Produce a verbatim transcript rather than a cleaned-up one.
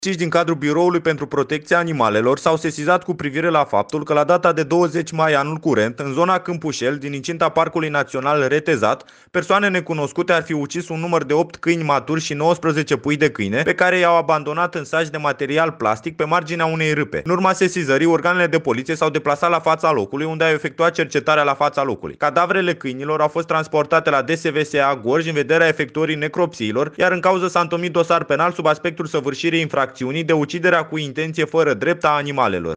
Din cadrul Biroului pentru Protecția Animalelor s-au sesizat cu privire la faptul că la data de douăzeci mai anul curent, în zona Câmpușel, din incinta Parcului Național Retezat, persoane necunoscute ar fi ucis un număr de opt câini maturi și nouăsprezece pui de câine, pe care i-au abandonat în saci de material plastic pe marginea unei râpe. În urma sesizării, organele de poliție s-au deplasat la fața locului, unde au efectuat cercetarea la fața locului. Cadavrele câinilor au fost transportate la D S V S A Gorj în vederea efectuării necropsiilor, iar în cauză s-a întomit dosar penal sub aspectul săvârșirii infracțiunii de uciderea cu intenție fără drept a animalelor.